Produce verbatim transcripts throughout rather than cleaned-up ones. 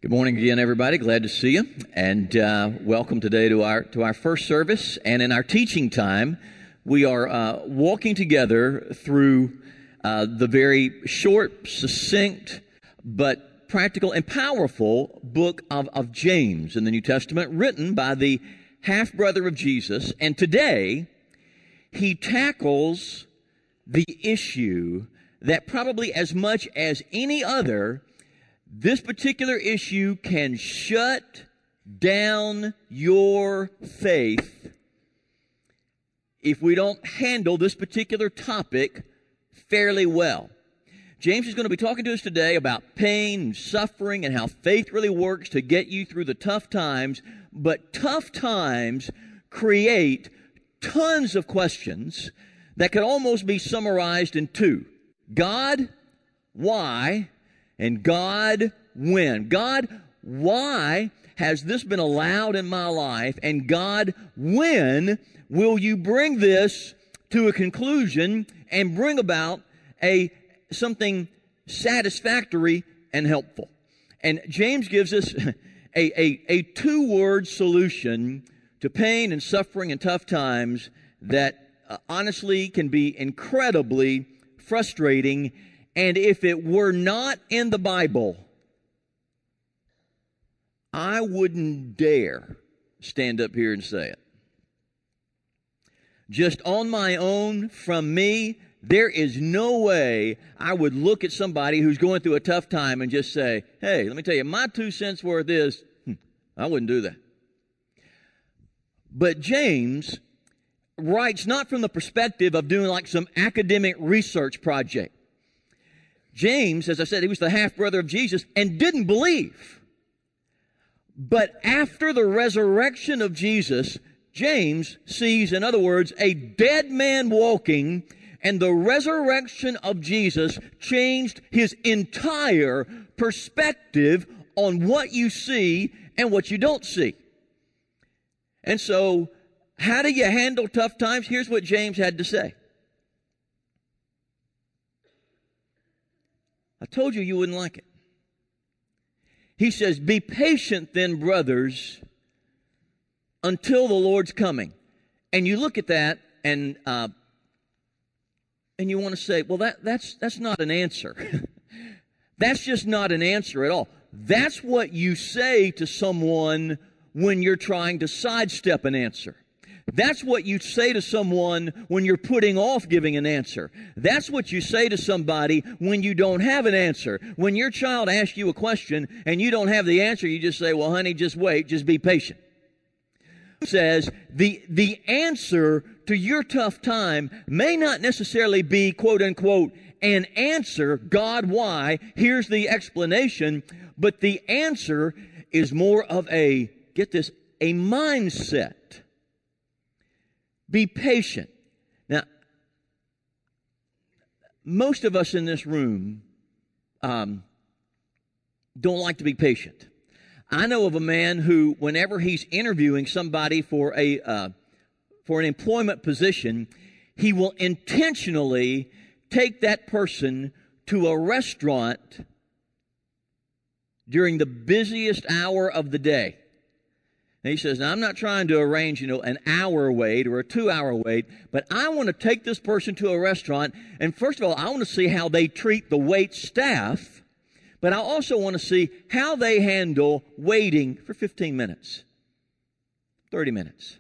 Good morning again, everybody. Glad to see you, and uh, welcome today to our to our first service. And in our teaching time, we are uh, walking together through uh, the very short, succinct, but practical and powerful book of, of James in the New Testament, written by the half-brother of Jesus. And today, he tackles the issue that probably as much as any other, this particular issue can shut down your faith if we don't handle this particular topic fairly well. James is going to be talking to us today about pain and suffering and how faith really works to get you through the tough times. But tough times create tons of questions that could almost be summarized in two. God, why? And God, when? God, why has this been allowed in my life? And God, when will you bring this to a conclusion and bring about a something satisfactory and helpful? And James gives us a, a, a two-word solution to pain and suffering and tough times that uh, honestly can be incredibly frustrating. And if it were not in the Bible, I wouldn't dare stand up here and say it. Just on my own, from me, there is no way I would look at somebody who's going through a tough time and just say, hey, let me tell you, my two cents worth is, hmm, I wouldn't do that. But James writes not from the perspective of doing like some academic research project. James, as I said, he was the half-brother of Jesus and didn't believe. But after the resurrection of Jesus, James sees, in other words, a dead man walking, and the resurrection of Jesus changed his entire perspective on what you see and what you don't see. And so, how do you handle tough times? Here's what James had to say. I told you you wouldn't like it. He says, be patient then, brothers, until the Lord's coming. And you look at that and uh, and you want to say, well, that that's that's not an answer. That's just not an answer at all. That's what you say to someone when you're trying to sidestep an answer. That's what you say to someone when you're putting off giving an answer. That's what you say to somebody when you don't have an answer. When your child asks you a question and you don't have the answer, you just say, well, honey, just wait, just be patient. It says the, the answer to your tough time may not necessarily be, quote unquote, an answer, God, why? Here's the explanation. But the answer is more of a, get this, a mindset. Be patient. Now, most of us in this room um, don't like to be patient. I know of a man who, whenever he's interviewing somebody for a uh, for an employment position, he will intentionally take that person to a restaurant during the busiest hour of the day. And he says, now, I'm not trying to arrange, you know, an hour wait or a two-hour wait, but I want to take this person to a restaurant, and first of all, I want to see how they treat the wait staff, but I also want to see how they handle waiting for fifteen minutes, thirty minutes.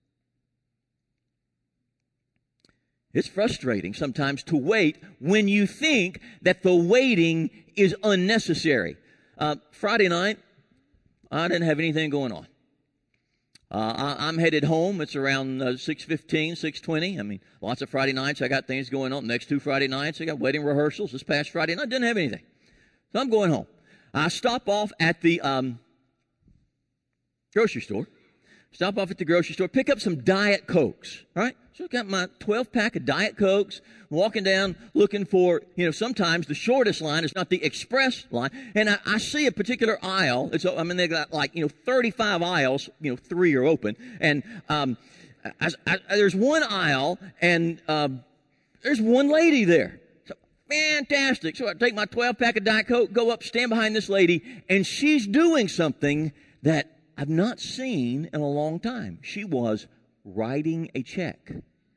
It's frustrating sometimes to wait when you think that the waiting is unnecessary. Uh, Friday night, I didn't have anything going on. Uh, I, I'm headed home. It's around uh, six fifteen, six twenty. I mean, lots of Friday nights. I got things going on. Next two Friday nights, I got wedding rehearsals. This past Friday night, I didn't have anything. So I'm going home. I stop off at the um, grocery store. Stop off at the grocery store. Pick up some Diet Cokes. All right? So I got my twelve pack of Diet Cokes. Walking down looking for, you know, sometimes the shortest line is not the express line. And I, I see a particular aisle. It's, I mean, they got like, you know, thirty-five aisles. You know, three are open. And um, I, I, there's one aisle, and um, there's one lady there. So fantastic. So I take my twelve pack of Diet Coke, go up, stand behind this lady, and she's doing something that I've not seen in a long time. She was writing a check.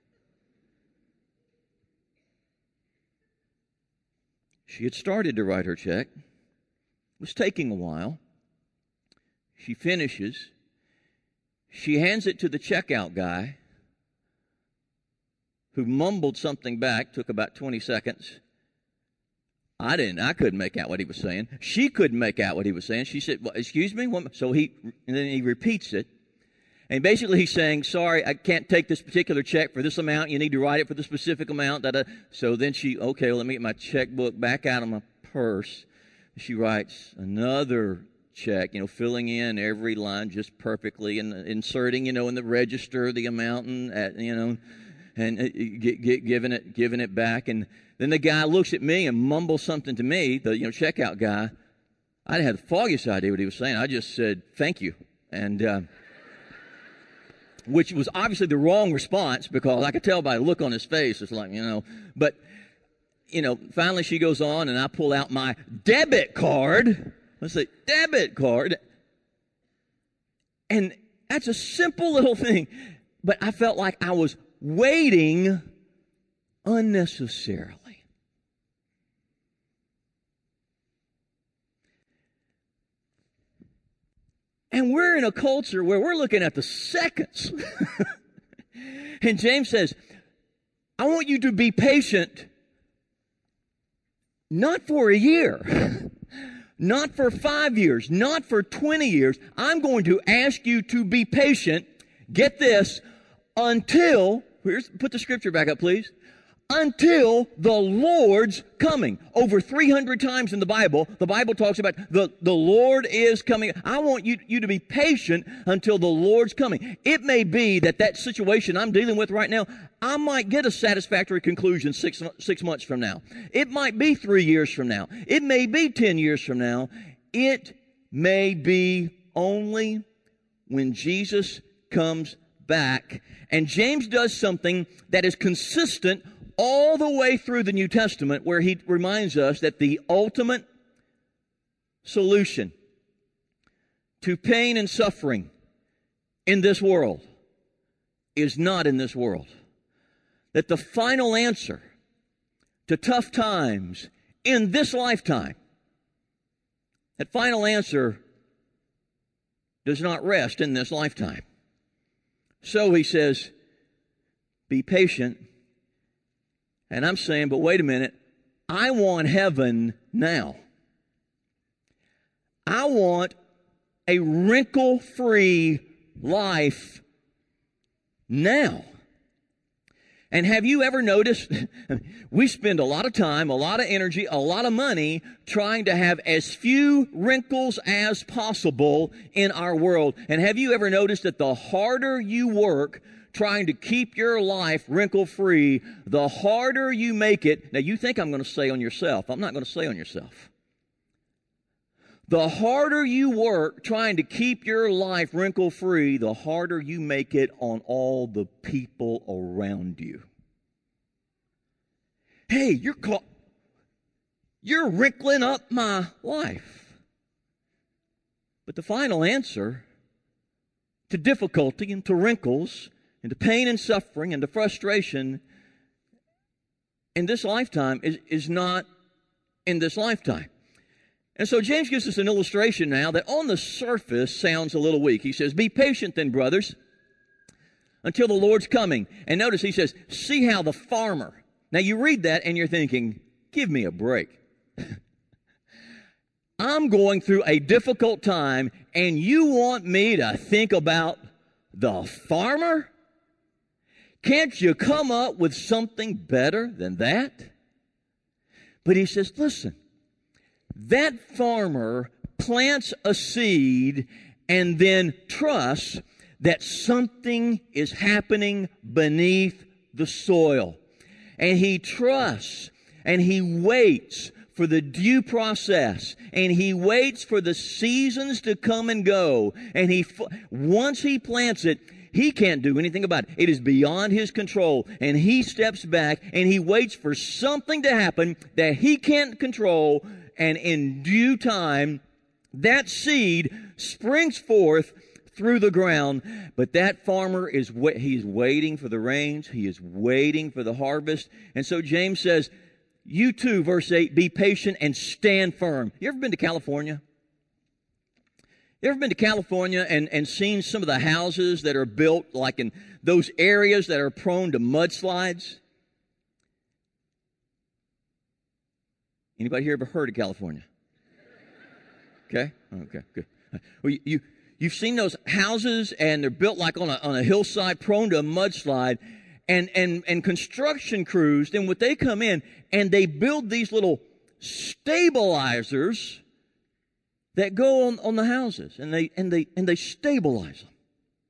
She had started to write her check. It was taking a while. She finishes. She hands it to the checkout guy, who mumbled something back, took about twenty seconds. I didn't, I couldn't make out what he was saying. She couldn't make out what he was saying. She said, well, excuse me? So he, and then he repeats it. And basically he's saying, sorry, I can't take this particular check for this amount. You need to write it for the specific amount. Da-da. So then she, okay, well, let me get my checkbook back out of my purse. She writes another check, you know, filling in every line just perfectly and inserting, you know, in the register the amount and, at, you know, and get, get, giving it, giving it back. And then the guy looks at me and mumbles something to me, the, you know, checkout guy. I didn't have the foggiest idea what he was saying. I just said, thank you. And, uh, which was obviously the wrong response because I could tell by the look on his face. It's like, you know, but, you know, finally she goes on and I pull out my debit card. Let's say debit card. And that's a simple little thing. But I felt like I was waiting unnecessarily. And we're in a culture where we're looking at the seconds. And James says, I want you to be patient, not for a year, not for five years, not for twenty years. I'm going to ask you to be patient, get this, until, here's, put the scripture back up, please. Until the Lord's coming. Over three hundred times in the Bible, the Bible talks about the, the Lord is coming. I want you, you to be patient until the Lord's coming. It may be that that situation I'm dealing with right now, I might get a satisfactory conclusion six, six months from now. It might be three years from now. It may be ten years from now. It may be only when Jesus comes back. And James does something that is consistent all the way through the New Testament, where he reminds us that the ultimate solution to pain and suffering in this world is not in this world. That the final answer to tough times in this lifetime, that final answer does not rest in this lifetime. So he says, be patient. And I'm saying, but wait a minute, I want heaven now. I want a wrinkle-free life now. And have you ever noticed, we spend a lot of time, a lot of energy, a lot of money trying to have as few wrinkles as possible in our world. And have you ever noticed that the harder you work trying to keep your life wrinkle-free, the harder you make it. Now, you think I'm going to say on yourself. I'm not going to say on yourself. The harder you work trying to keep your life wrinkle-free, the harder you make it on all the people around you. Hey, you're caught. You're wrinkling up my life. But the final answer to difficulty and to wrinkles and to pain and suffering and to frustration in this lifetime is, is not in this lifetime. And so James gives us an illustration now that on the surface sounds a little weak. He says, be patient then, brothers, until the Lord's coming. And notice he says, see how the farmer. Now you read that and you're thinking, give me a break. I'm going through a difficult time and you want me to think about the farmer? Can't you come up with something better than that? But he says, listen, that farmer plants a seed and then trusts that something is happening beneath the soil. And he trusts and he waits for the due process, and he waits for the seasons to come and go. And he, once he plants it, he can't do anything about it. It is beyond his control. And he steps back and he waits for something to happen that he can't control. And in due time, that seed springs forth through the ground. But that farmer is, wa- he's waiting for the rains. He is waiting for the harvest. And so James says, you too, verse eight, be patient and stand firm. You ever been to California? You ever been to California and, and seen some of the houses that are built like in those areas that are prone to mudslides? Anybody here ever heard of California? Okay? Okay, good. Well, you, you, you've seen those houses and they're built like on a, on a hillside prone to a mudslide. And, and, and construction crews, then what they come in and they build these little stabilizers that go on, on the houses, and they and they and they stabilize them.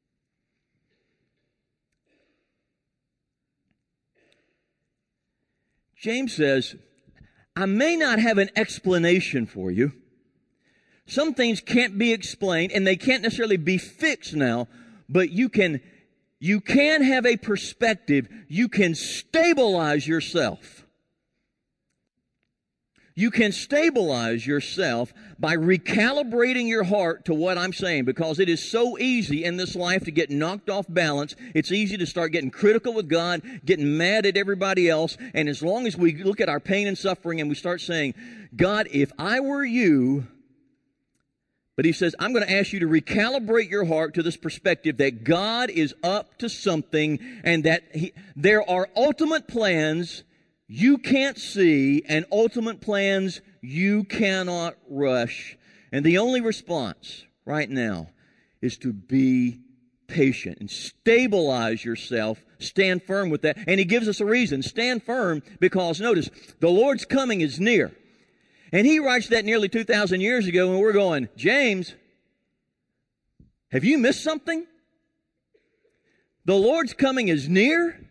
James says, I may not have an explanation for you. Some things can't be explained, and they can't necessarily be fixed now, but you can you can have a perspective. You can stabilize yourself. You can stabilize yourself by recalibrating your heart to what I'm saying, because it is so easy in this life to get knocked off balance. It's easy to start getting critical with God, getting mad at everybody else. And as long as we look at our pain and suffering and we start saying, God, if I were you, but he says, I'm going to ask you to recalibrate your heart to this perspective that God is up to something and that he, there are ultimate plans you can't see and ultimate plans you cannot rush. And the only response right now is to be patient and stabilize yourself. Stand firm with that. And he gives us a reason. Stand firm because, notice, the Lord's coming is near. And he writes that nearly two thousand years ago, and we're going, James, have you missed something? The Lord's coming is near.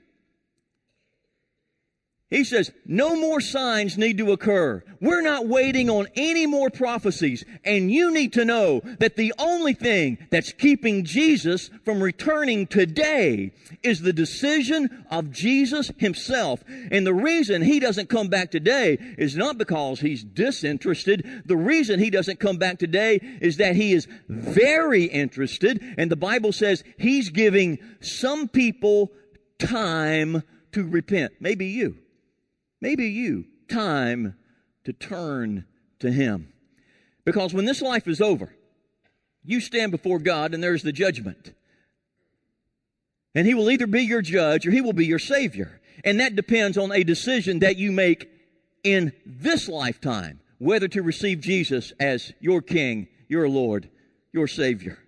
He says, no more signs need to occur. We're not waiting on any more prophecies. And you need to know that the only thing that's keeping Jesus from returning today is the decision of Jesus himself. And the reason he doesn't come back today is not because he's disinterested. The reason he doesn't come back today is that he is very interested. And the Bible says he's giving some people time to repent. Maybe you. Maybe you, time to turn to him. Because when this life is over, you stand before God and there's the judgment. And he will either be your judge or he will be your savior. And that depends on a decision that you make in this lifetime, whether to receive Jesus as your King, your Lord, your Savior.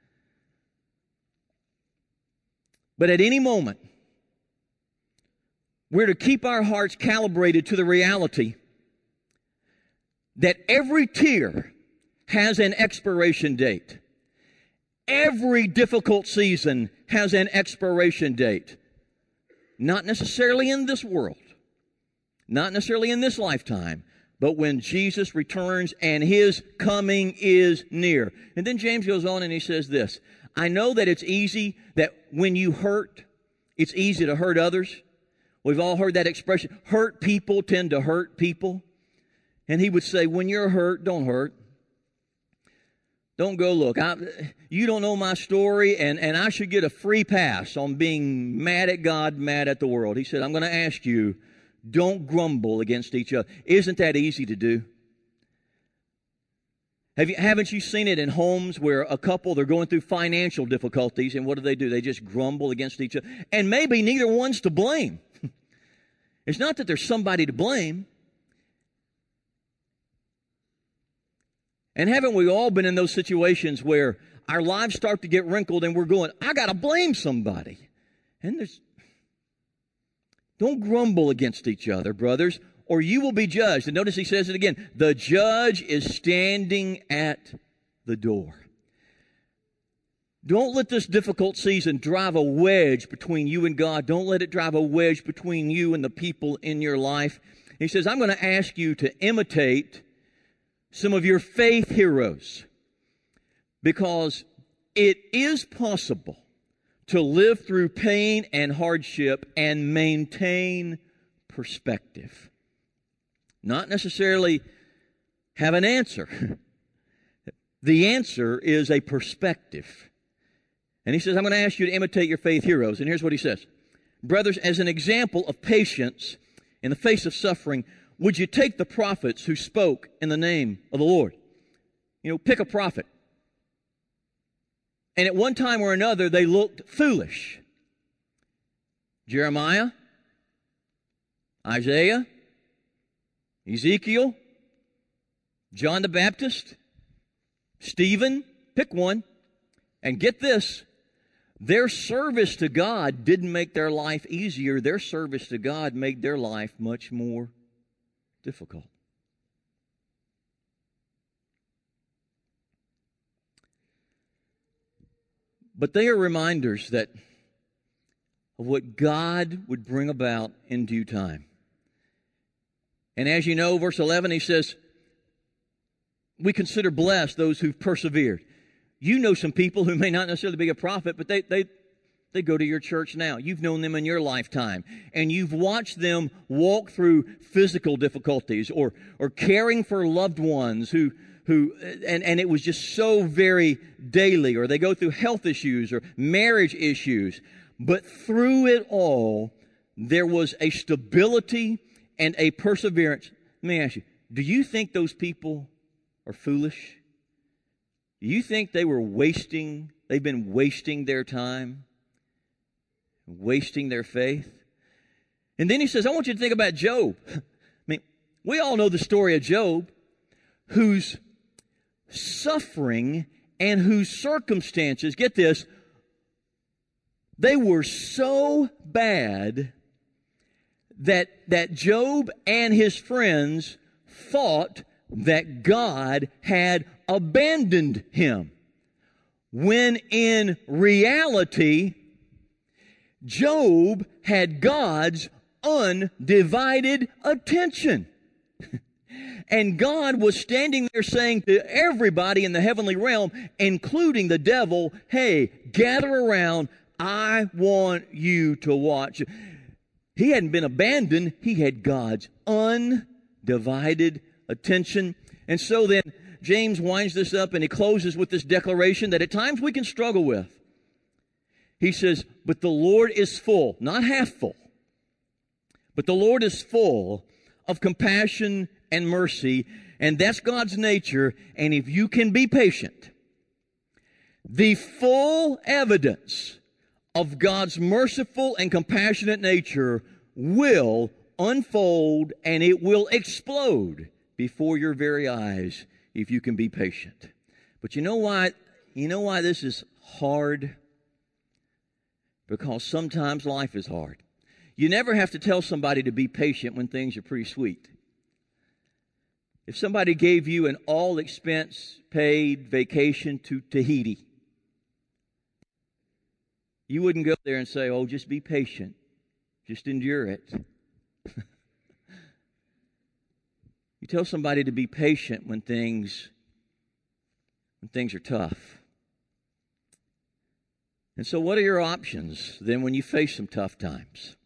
But at any moment, we're to keep our hearts calibrated to the reality that every tear has an expiration date. Every difficult season has an expiration date. Not necessarily in this world, not necessarily in this lifetime, but when Jesus returns and his coming is near. And then James goes on and he says this, I know that it's easy that when you hurt, it's easy to hurt others. We've all heard that expression, hurt people tend to hurt people. And he would say, when you're hurt, don't hurt. Don't go look. I, you don't know my story, and, and I should get a free pass on being mad at God, mad at the world. He said, I'm going to ask you, don't grumble against each other. Isn't that easy to do? Have you, haven't you seen it in homes where a couple, they're going through financial difficulties, and what do they do? They just grumble against each other. And maybe neither one's to blame. It's not that there's somebody to blame. And haven't we all been in those situations where our lives start to get wrinkled and we're going, I got to blame somebody. And there's, don't grumble against each other, brothers, or you will be judged. And notice he says it again. The judge is standing at the door. Don't let this difficult season drive a wedge between you and God. Don't let it drive a wedge between you and the people in your life. He says, I'm going to ask you to imitate some of your faith heroes, because it is possible to live through pain and hardship and maintain perspective. Not necessarily have an answer. The answer is a perspective. And he says, I'm going to ask you to imitate your faith heroes. And here's what he says. Brothers, as an example of patience in the face of suffering, would you take the prophets who spoke in the name of the Lord? You know, pick a prophet. And at one time or another, they looked foolish. Jeremiah, Isaiah, Ezekiel, John the Baptist, Stephen, pick one. And get this, their service to God didn't make their life easier. Their service to God made their life much more difficult. But they are reminders that of what God would bring about in due time. And as you know, verse eleven, he says, we consider blessed those who've persevered. You know some people who may not necessarily be a prophet, but they, they, they go to your church now. You've known them in your lifetime. And you've watched them walk through physical difficulties or, or caring for loved ones who, who and, and it was just so very daily, or they go through health issues or marriage issues. But through it all, there was a stability and a perseverance. Let me ask you, do you think those people are foolish? Do you think they were wasting, they've been wasting their time, wasting their faith? And then he says, I want you to think about Job. I mean, we all know the story of Job, whose suffering and whose circumstances, get this, they were so bad that, that Job and his friends thought that God had abandoned him, when in reality, Job had God's undivided attention. And God was standing there saying to everybody in the heavenly realm, including the devil, hey, gather around, I want you to watch. He hadn't been abandoned, he had God's undivided attention. And so then James winds this up and he closes with this declaration that at times we can struggle with. He says, but the Lord is full, not half full, but the Lord is full of compassion and mercy, and that's God's nature. And if you can be patient, the full evidence of God's merciful and compassionate nature will unfold and it will explode before your very eyes if you can be patient. But you know why? You know why this is hard? Because sometimes life is hard. You never have to tell somebody to be patient when things are pretty sweet. If somebody gave you an all-expense paid vacation to Tahiti, you wouldn't go there and say, oh, just be patient. Just endure it. You tell somebody to be patient when things, when things are tough. And so what are your options then when you face some tough times?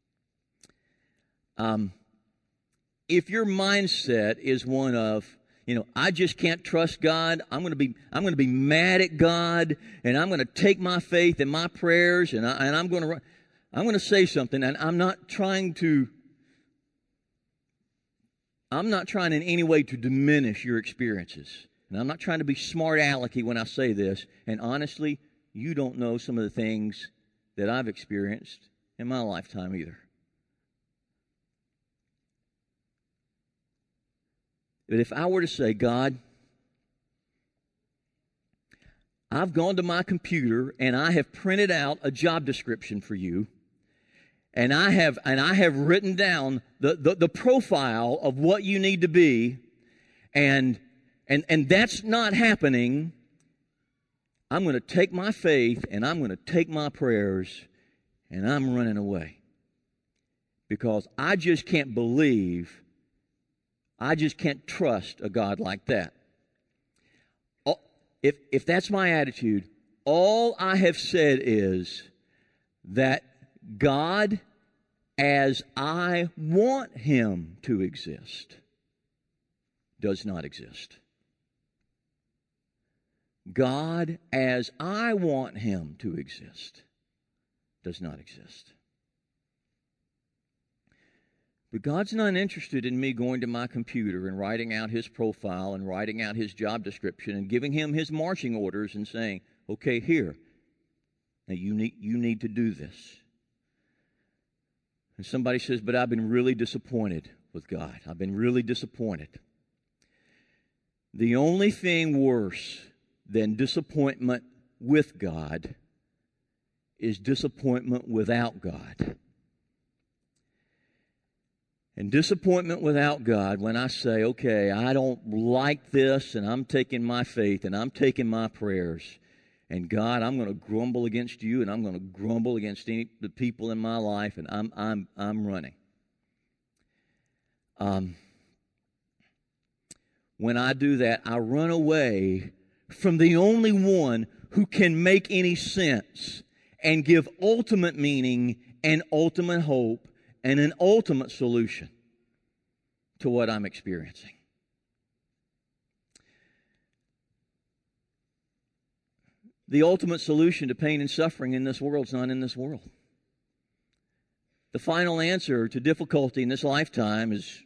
Um, if your mindset is one of, you know, I just can't trust God. I'm going to be, I'm going to be mad at God, and I'm going to take my faith and my prayers, and, I, and I'm going to, I'm going to say something, and I'm not trying to, I'm not trying in any way to diminish your experiences, and I'm not trying to be smart alecky when I say this. And honestly, you don't know some of the things that I've experienced in my lifetime either. But if I were to say, God, I've gone to my computer and I have printed out a job description for you, and I have and I have written down the, the, the profile of what you need to be, and and and that's not happening, I'm going to take my faith and I'm going to take my prayers and I'm running away. Because I just can't believe, I just can't trust a God like that. If, if that's my attitude, all I have said is, that God, as I want Him to exist, does not exist. God, as I want Him to exist, does not exist. But God's not interested in me going to my computer and writing out His profile and writing out His job description and giving Him His marching orders and saying, okay, here, now you need, you need to do this. And somebody says, but I've been really disappointed with God. I've been really disappointed. The only thing worse than disappointment with God is disappointment without God. And disappointment without God, when I say, okay, I don't like this, and I'm taking my faith, and I'm taking my prayers, and God, I'm going to grumble against you, and I'm going to grumble against any, the people in my life, and I'm I'm I'm running. Um, when I do that, I run away from the only one who can make any sense and give ultimate meaning and ultimate hope and an ultimate solution to what I'm experiencing. The ultimate solution to pain and suffering in this world is not in this world. The final answer to difficulty in this lifetime is,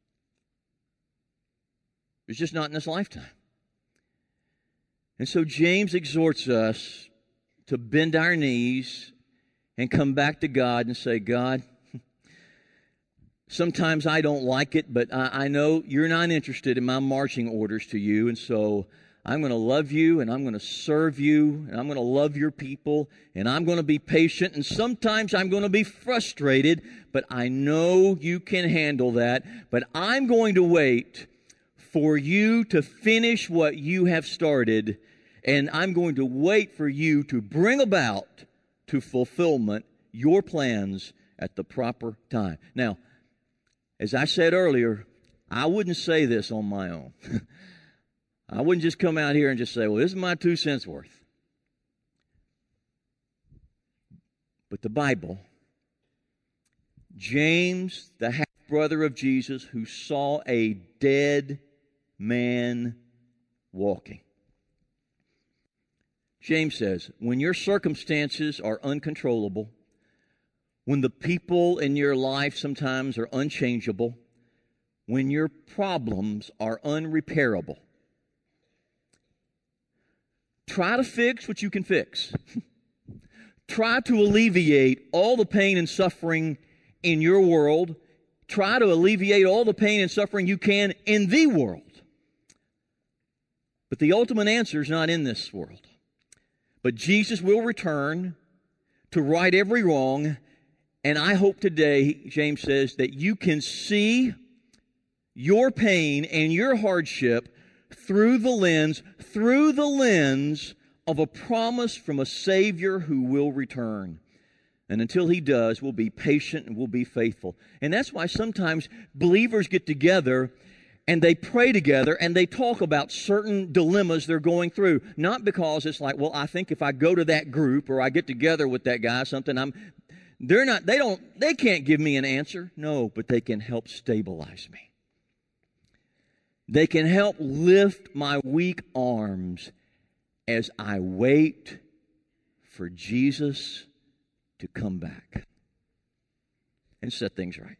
is just not in this lifetime. And so James exhorts us to bend our knees and come back to God and say, God, sometimes I don't like it, but I, I know you're not interested in my marching orders to you, and so I'm going to love you, and I'm going to serve you, and I'm going to love your people, and I'm going to be patient, and sometimes I'm going to be frustrated, but I know you can handle that. But I'm going to wait for you to finish what you have started, and I'm going to wait for you to bring about to fulfillment your plans at the proper time. Now, as I said earlier, I wouldn't say this on my own. I wouldn't just come out here and just say, well, this is my two cents worth. But the Bible, James, the half-brother of Jesus, who saw a dead man walking. James says, when your circumstances are uncontrollable, when the people in your life sometimes are unchangeable, when your problems are unrepairable, try to fix what you can fix. Try to alleviate all the pain and suffering in your world. Try to alleviate all the pain and suffering you can in the world. But the ultimate answer is not in this world. But Jesus will return to right every wrong. And I hope today, James says, that you can see your pain and your hardship through the lens, through the lens of a promise from a Savior who will return. And until He does, we'll be patient and we'll be faithful. And that's why sometimes believers get together and they pray together and they talk about certain dilemmas they're going through. Not because it's like, well, I think if I go to that group or I get together with that guy, something, I'm, they're not, they don't, they can't give me an answer. No, but they can help stabilize me. They can help lift my weak arms as I wait for Jesus to come back and set things right.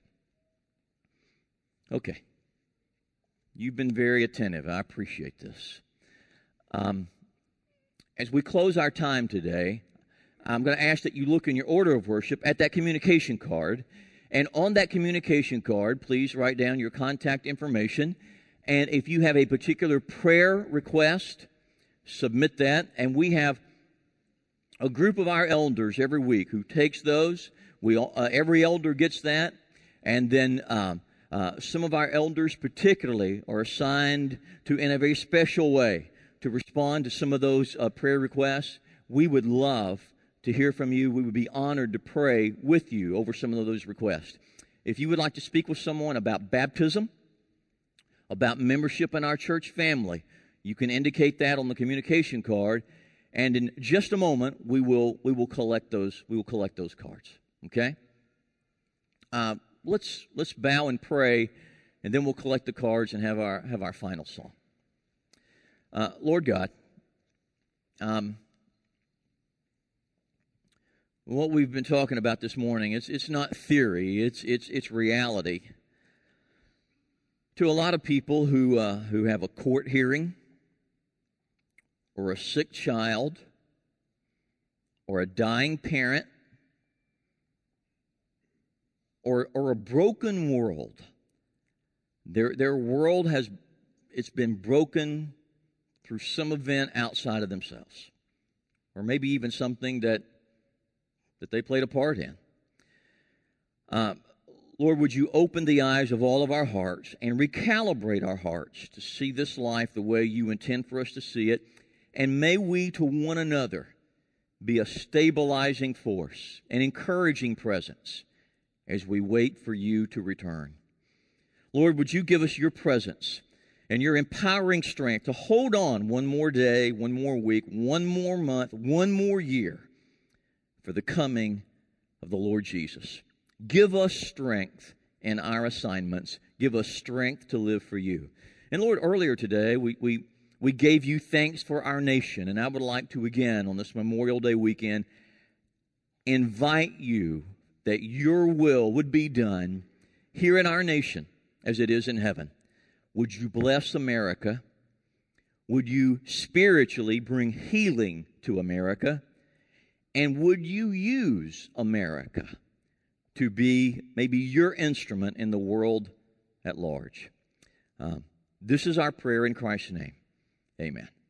Okay. You've been very attentive. I appreciate this. Um, as we close our time today, I'm going to ask that you look in your order of worship at that communication card. And on that communication card, please write down your contact information. And if you have a particular prayer request, submit that. And we have a group of our elders every week who takes those. We all, uh, every elder gets that. And then um, uh, some of our elders particularly are assigned to, in a very special way, to respond to some of those uh, prayer requests. We would love to hear from you. We would be honored to pray with you over some of those requests. If you would like to speak with someone about baptism, about membership in our church family, you can indicate that on the communication card. and in just a moment we will we will collect those we will collect those cards. Okay. Uh, let's let's bow and pray, and then we'll collect the cards and have our have our final song. Uh, Lord God, um, what we've been talking about this morning, it's it's not theory, it's it's it's reality. To a lot of people who uh, who have a court hearing, or a sick child, or a dying parent, or or a broken world, their their world has it's been broken through some event outside of themselves, or maybe even something that that they played a part in. Uh, Lord, would you open the eyes of all of our hearts and recalibrate our hearts to see this life the way you intend for us to see it, and may we to one another be a stabilizing force, an encouraging presence as we wait for you to return. Lord, would you give us your presence and your empowering strength to hold on one more day, one more week, one more month, one more year for the coming of the Lord Jesus. Give us strength in our assignments. Give us strength to live for you. And Lord, earlier today, we, we, we gave you thanks for our nation, and I would like to again, on this Memorial Day weekend, invite you that your will would be done here in our nation as it is in heaven. Would you bless America? Would you spiritually bring healing to America? And would you use America to be maybe your instrument in the world at large? Um, this is our prayer in Christ's name. Amen.